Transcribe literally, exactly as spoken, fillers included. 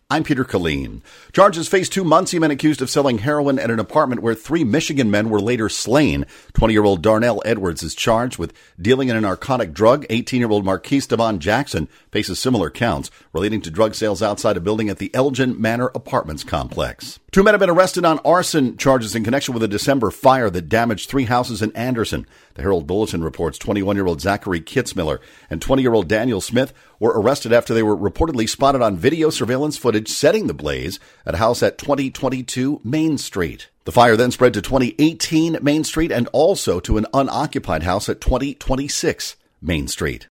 I'm Peter Killeen. Charges face two Muncie men accused of selling heroin at an apartment where three Michigan men were later slain. twenty-year-old Darnell Edwards is charged with dealing in a narcotic drug. eighteen-year-old Marquise Devon Jackson faces similar counts relating to drug sales outside a building at the Elgin Manor Apartments complex. Two men have been arrested on arson charges in connection with a December fire that damaged three houses in Anderson. The Herald Bulletin reports twenty-one-year-old Zachary Kitzmiller and twenty-year-old Daniel Smith were arrested after they were reportedly spotted on video surveillance footage setting the blaze at a house at twenty twenty-two Main Street. The fire then spread to twenty eighteen Main Street and also to an unoccupied house at twenty twenty-six Main Street.